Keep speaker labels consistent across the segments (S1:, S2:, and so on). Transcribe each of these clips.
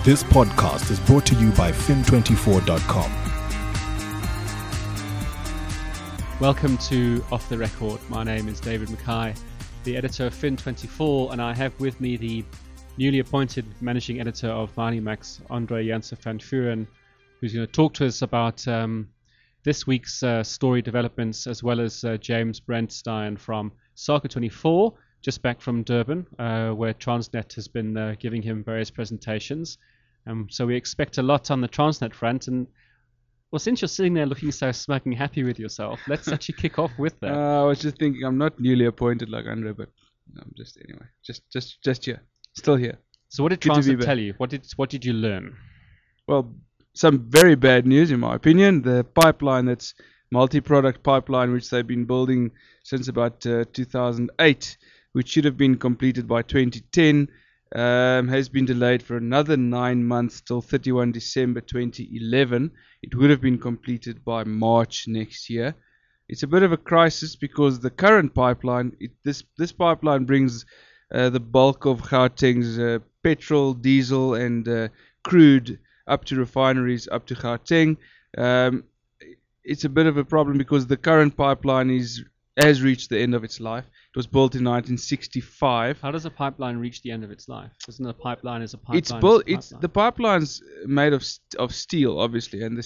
S1: This podcast is brought to you by fin24.com.
S2: Welcome to Off the Record. My name is David Mackay, the editor of Fin24, and I have with me the newly appointed managing editor of Moneymax, Andre Janse van Vuuren, who's going to talk to us about this week's story developments, as well as James Brandstein from Sake24, just back from Durban, where Transnet has been giving him various presentations. So we expect a lot on the Transnet front. And well, since you're sitting there looking so smug and happy with yourself, let's actually kick off with that.
S3: I was just thinking, I'm not newly appointed like Andre, but I'm just anyway, just here, still here.
S2: So what did Transnet tell you? What did you learn?
S3: Well, some very bad news in my opinion. The pipeline, that's multi-product pipeline, which they've been building since about 2008, which should have been completed by 2010, has been delayed for another 9 months till 31 December 2011. It would have been completed by March next year. It's a bit of a crisis because the current pipeline, this pipeline brings the bulk of Gauteng's petrol, diesel and crude up to refineries, up to Gauteng. It's a bit of a problem because the current pipeline has reached the end of its life. It was built in 1965.
S2: How does a pipeline reach the end of its life? Isn't a pipeline as a pipeline?
S3: It's built. The pipeline's made of steel, obviously, and the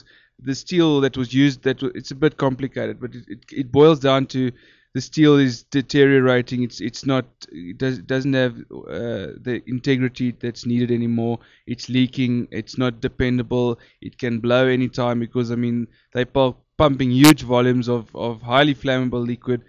S3: steel that was used. It's a bit complicated, but it boils down to the steel is deteriorating. It doesn't have the integrity that's needed anymore. It's leaking. It's not dependable. It can blow anytime because they pumping huge volumes of highly flammable liquid,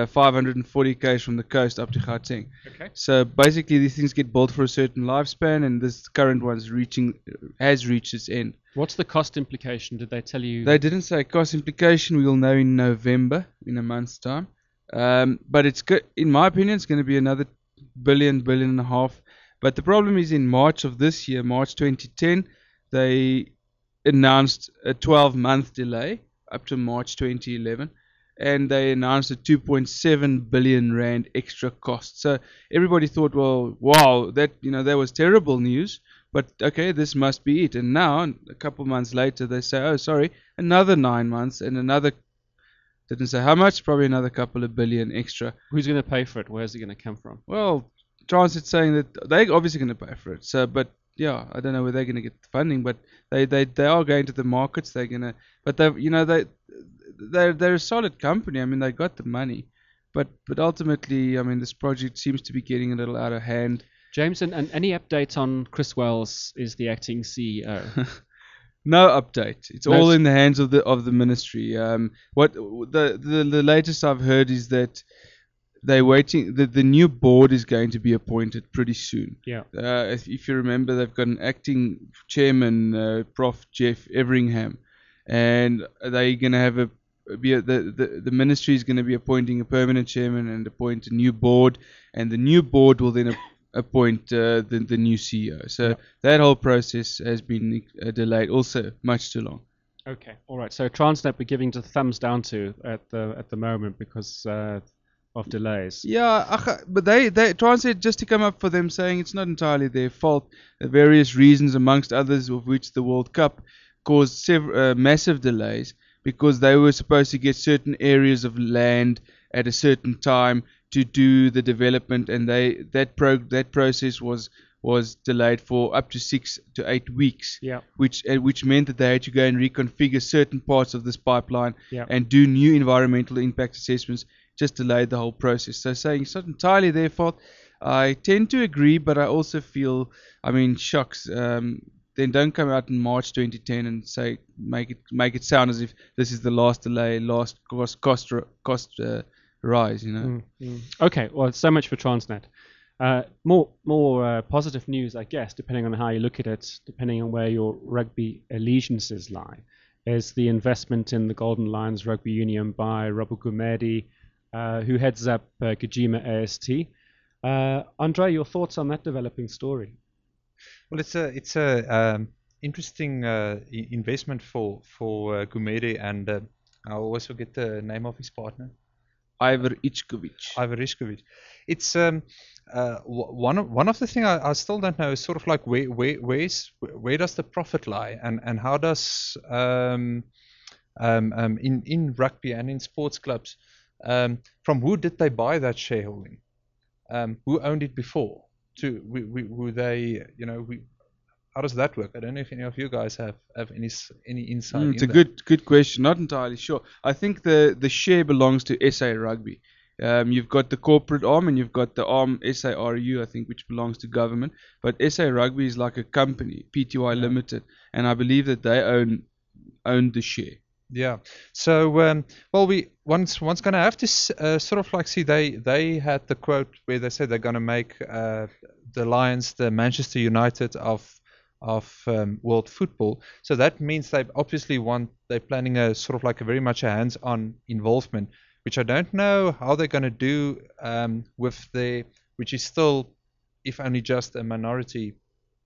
S3: 540 km from the coast up to Gauteng.
S2: Okay.
S3: So basically these things get built for a certain lifespan, and this current one's has reached its end.
S2: What's the cost implication? Did they tell you?
S3: They didn't say cost implication. We will know in November, in a month's time. But it's good. In my opinion, it's going to be another billion and a half. But the problem is in March of this year, March 2010, they announced a 12-month delay up to March 2011, and they announced a 2.7 billion rand extra cost. So everybody thought, well, wow, that was terrible news, but okay, this must be it. And now, a couple months later, they say, oh, sorry, another 9 months and another, didn't say how much, probably another couple of billion extra.
S2: Who's going to pay for it? Where's it going to come from?
S3: Well, Transnet saying that they're obviously going to pay for it. So, but yeah, I don't know where they're going to get the funding, but they are going to the markets. They're going to, but they're a solid company. They got the money, but ultimately, this project seems to be getting a little out of hand.
S2: James, and any update on Chris Wells is the acting CEO?
S3: No update. It's all in the hands of the ministry. What the latest I've heard is that they're waiting. The new board is going to be appointed pretty soon.
S2: Yeah.
S3: If you remember, they've got an acting chairman, Prof. Jeff Everingham, and they're going to have the ministry is going to be appointing a permanent chairman and appoint a new board, and the new board will then appoint the new CEO. So that whole process has been delayed, also much too long.
S2: Okay, all right. So Transnet we're giving the thumbs down to at the moment because of delays.
S3: Yeah, but they Transnet, just to come up for them, saying it's not entirely their fault. Various reasons, amongst others of which the World Cup caused massive delays, because they were supposed to get certain areas of land at a certain time to do the development, and that process was delayed for up to 6 to 8 weeks.
S2: Yeah.
S3: Which meant that they had to go and reconfigure certain parts of this pipeline.
S2: Yeah.
S3: And do new environmental impact assessments. Just delayed the whole process. So saying it's not entirely their fault, I tend to agree, but I also feel, shocks. Then don't come out in March 2010 and say make it sound as if this is the last delay, last cost rise.
S2: Okay, well, so much for Transnet. More positive news, I guess, depending on how you look at it, depending on where your rugby allegiances lie, is the investment in the Golden Lions Rugby Union by Robo Gumede, who heads up Gijima AST. Andre, your thoughts on that developing story?
S4: Well, it's a interesting investment for Gumede, and I always forget the name of his partner.
S3: Ivar Ichkovic.
S4: Ivar Ichkovic. It's one of the things I still don't know is sort of like where does the profit lie, and how does in rugby and in sports clubs, from who did they buy that shareholding? Who owned it before? Who they, how does that work? I don't know if any of you guys have any insight.
S3: It's a good question. Not entirely sure. I think the share belongs to SA Rugby. You've got the corporate arm and you've got the arm SARU, I think, which belongs to government. But SA Rugby is like a company, PTY Limited, and I believe that they own the share.
S4: Yeah. So we one's going to have to sort of like see, they had the quote where they said they're going to make the Lions the Manchester United of world football. So that means they're planning a sort of like a very much a hands-on involvement, which I don't know how they're going to do with which is still, if only just a minority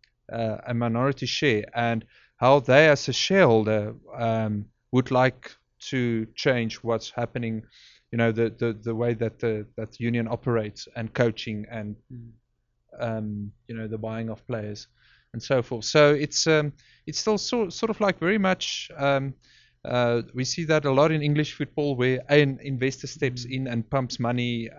S4: share, and how they as a shareholder would like to change what's happening, the way that that union operates, and coaching, and the buying of players and so forth. So it's still sort of like very much we see that a lot in English football, where an investor steps in and pumps money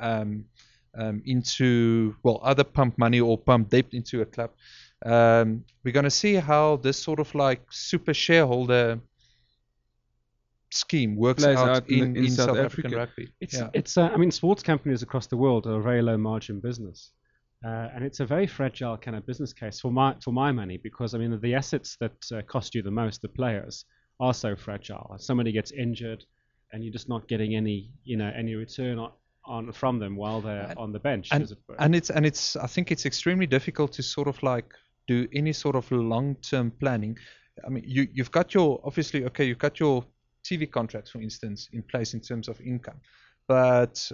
S4: into, either pump money or pump debt into a club. We're going to see how this sort of like super shareholder scheme works out in South African rugby.
S2: I mean, sports companies across the world are a very low margin business. And it's a very fragile kind of business case for my money, because I mean the assets that cost you the most, the players, are so fragile. Somebody gets injured, and you're just not getting any return on from them while they're on the bench.
S4: And it's I think it's extremely difficult to sort of like do any sort of long-term planning. I mean, you've got your TV contracts, for instance, in place in terms of income, but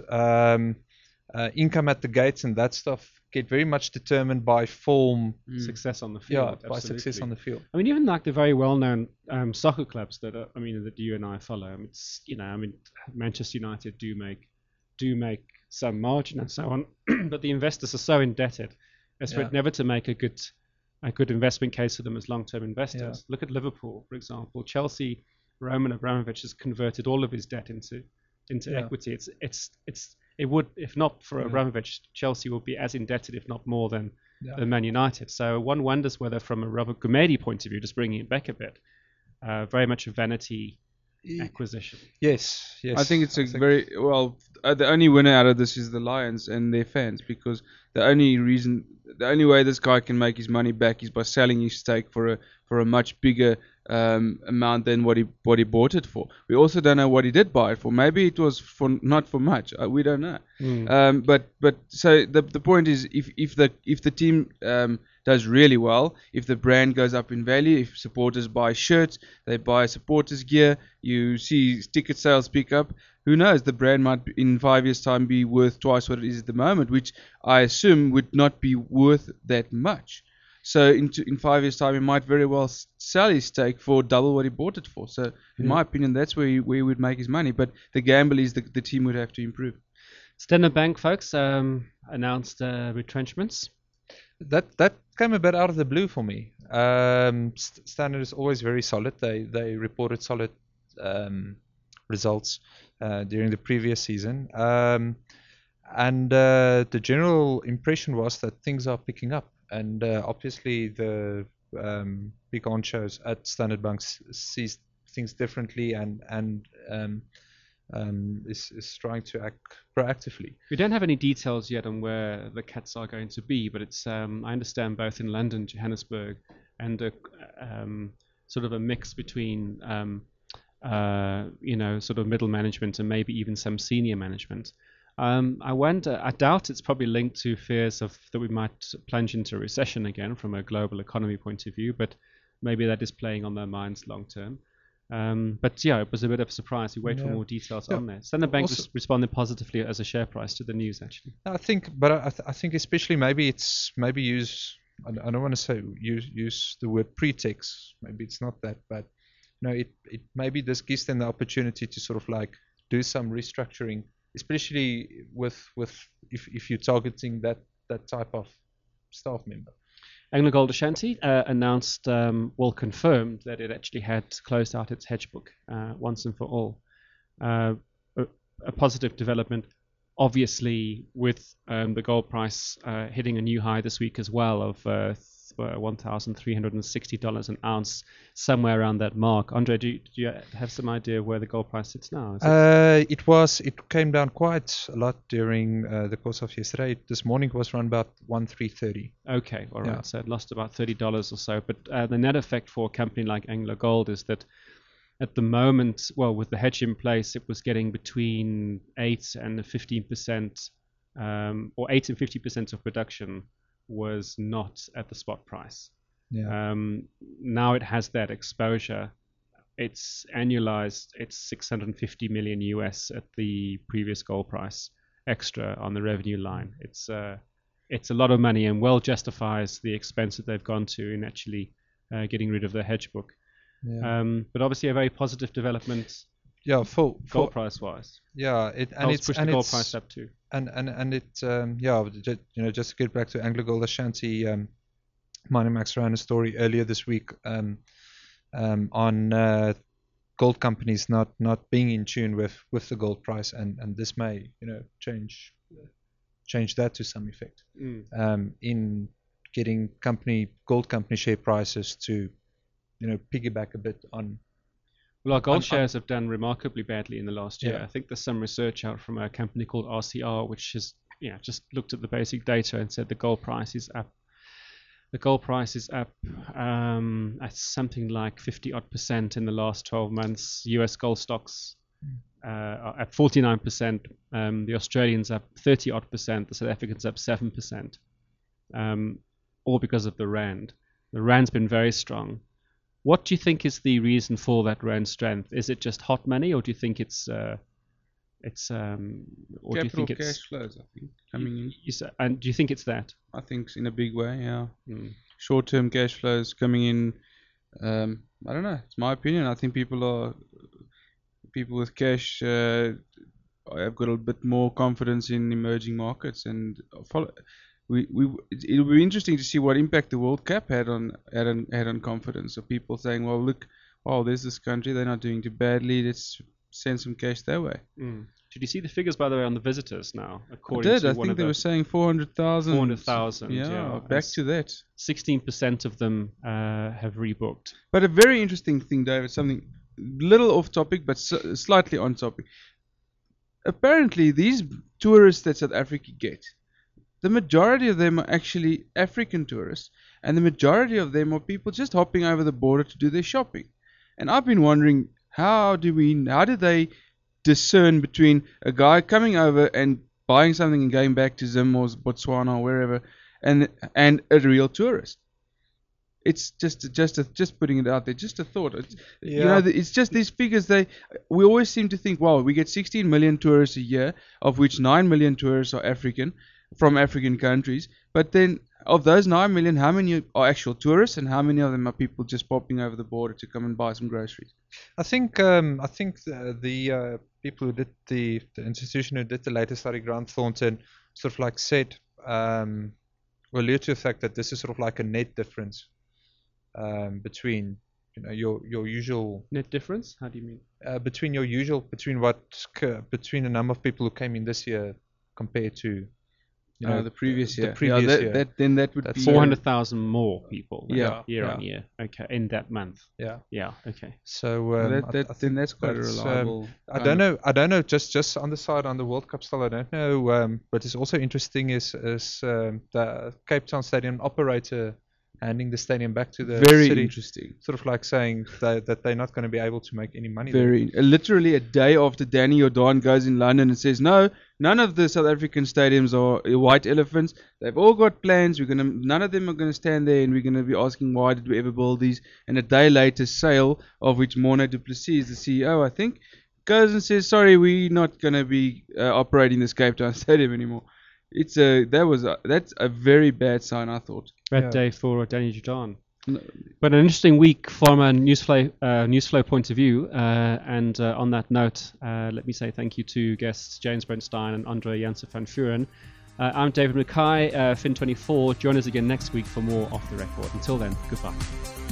S4: income at the gates and that stuff get very much determined by form,
S2: success on the field.
S4: Yeah, by success on the field.
S2: I mean, even like the very well-known soccer clubs that you and I follow. Manchester United do make some margin and so on, but the investors are so indebted as for it never to make a good investment case for them as long-term investors. Yeah. Look at Liverpool, for example. Chelsea, Roman Abramovich has converted all of his debt into equity. It would, if not for Abramovich, Chelsea would be as indebted, if not more, than Man United. So one wonders whether, from a Robert Gumede point of view, just bringing it back a bit, very much a vanity acquisition.
S4: Yes.
S3: I think it's the only winner out of this is the Lions and their fans, because the only way this guy can make his money back is by selling his stake for a much bigger amount than what he bought it for. We also don't know what he did buy it for. Maybe it was not for much. We don't know. But so the point is, if the team does really well, if the brand goes up in value, if supporters buy shirts, they buy supporters gear, you see ticket sales pick up, who knows, the brand might in 5 years' time be worth twice what it is at the moment, which I assume would not be worth that much. So in 5 years' time, he might very well sell his stake for double what he bought it for. So in my opinion, that's where he would make his money. But the gamble is the team would have to improve.
S2: Standard Bank folks announced retrenchments.
S4: That came a bit out of the blue for me. Standard is always very solid. They reported solid results during the previous season. And the general impression was that things are picking up. And obviously the big honchos at Standard Bank sees things differently and is trying to act proactively.
S2: We don't have any details yet on where the Cats are going to be, but it's I understand both in London, Johannesburg, and sort of a mix between sort of middle management and maybe even some senior management. I doubt it's probably linked to fears that we might plunge into a recession again from a global economy point of view, but maybe that is playing on their minds long term. But yeah, it was a bit of a surprise. We wait for more details on there. Standard Bank responded positively as a share price to the news, actually.
S4: I think especially maybe use, I don't want to say use the word pretext. Maybe it's not that, but maybe this gives them the opportunity to sort of like do some restructuring especially with if you're targeting that type of staff member.
S2: AngloGold Ashanti announced, confirmed that it actually had closed out its hedge book once and for all. A positive development, obviously, with the gold price hitting a new high this week as well of $1,360 an ounce, somewhere around that mark. Andre, do you have some idea where the gold price sits now?
S4: It came down quite a lot during the course of yesterday. This morning it was around about 1,330.
S2: Okay, all right.
S4: Yeah.
S2: So it lost about $30 or so. But the net effect for a company like AngloGold is that at the moment, well, with the hedge in place, it was getting between 8 and 15%, or 8 and 50% of production was not at the spot price.
S4: Yeah.
S2: Now it has that exposure. It's annualized. It's 650 million US at the previous gold price, extra on the revenue line. It's a lot of money and well justifies the expense that they've gone to in actually getting rid of their hedge book.
S4: Yeah.
S2: But obviously a very positive development
S4: Yeah,
S2: gold price wise.
S4: Yeah,
S2: Helps push the gold price up too.
S4: And it just to get back to AngloGold Ashanti, Minemax ran a story earlier this week on gold companies not being in tune with the gold price, and this may change that to some effect in getting gold company share prices to piggyback a bit on.
S2: Well, our gold shares have done remarkably badly in the last year.
S4: Yeah.
S2: I think there's some research out from a company called RCR, which has just looked at the basic data and said the gold price is up. The gold price is up at something like 50% in the last 12 months. US gold stocks are at 49%. The Australians up 30%. The South Africans up 7%. All because of the rand. The rand's been very strong. What do you think is the reason for that rand strength? Is it just hot money, or do you think it's or do you think it's
S3: cash flows? I think coming in.
S2: And do you think it's that?
S3: I think in a big way, yeah.
S2: Mm.
S3: Short-term cash flows coming in. I don't know. It's my opinion. I think people with cash have got a bit more confidence in emerging markets and follow. It'll be interesting to see what impact the World Cup had on confidence. So people saying, well, look, there's this country, they're not doing too badly. Let's send some cash their way.
S2: Mm. Did you see the figures, by the way, on the visitors now?
S3: I think they were saying 400,000.
S2: 400,000.
S3: Yeah, back to that.
S2: 16% of them have rebooked.
S3: But a very interesting thing, David, something little off topic, but slightly on topic. Apparently, these tourists that South Africa get, the majority of them are actually African tourists, and the majority of them are people just hopping over the border to do their shopping. And I've been wondering, how do they discern between a guy coming over and buying something and going back to Zim or Botswana or wherever, and a real tourist? It's just putting it out there, just a thought. It's just these figures. We always seem to think, wow, we get 16 million tourists a year, of which 9 million tourists are African, from African countries. But then of those 9 million, how many are actual tourists, and how many of them are people just popping over the border to come and buy some groceries?
S4: I think the people who did the institution who did the latest study, Grant Thornton, sort of like said, allude to the fact that this is sort of like a net difference between your usual
S2: net difference. How do you mean?
S4: Between the number of people who came in this year compared to
S3: the previous year.
S4: year.
S3: That would be
S2: 400,000 more people.
S3: year
S2: on year. Okay, in that month.
S4: Yeah.
S2: Okay.
S4: So
S3: then that's quite a reliable.
S4: I don't know. Just on the side on the World Cup style, I don't know. But it's also interesting is the Cape Town Stadium operator handing the stadium back to the
S3: very
S4: city,
S3: interesting.
S4: Sort of like saying that they're not going to be able to make any money.
S3: Literally a day after Danny Jordan goes in London and says, no, none of the South African stadiums are white elephants. They've all got plans. None of them are going to stand there, and we're going to be asking, why did we ever build these? And a day later, Sale, of which Morne du Plessis is the CEO, I think, goes and says, sorry, we're not going to be operating this Cape Town Stadium anymore. That's a very bad sign, I thought.
S2: Bad day for Danny Jordan. But an interesting week from a newsflow point of view. And on that note, let me say thank you to guests James Brent Stein and Andre Janse van Vuuren. I'm David Mackay, Fin24. Join us again next week for more Off the Record. Until then, goodbye.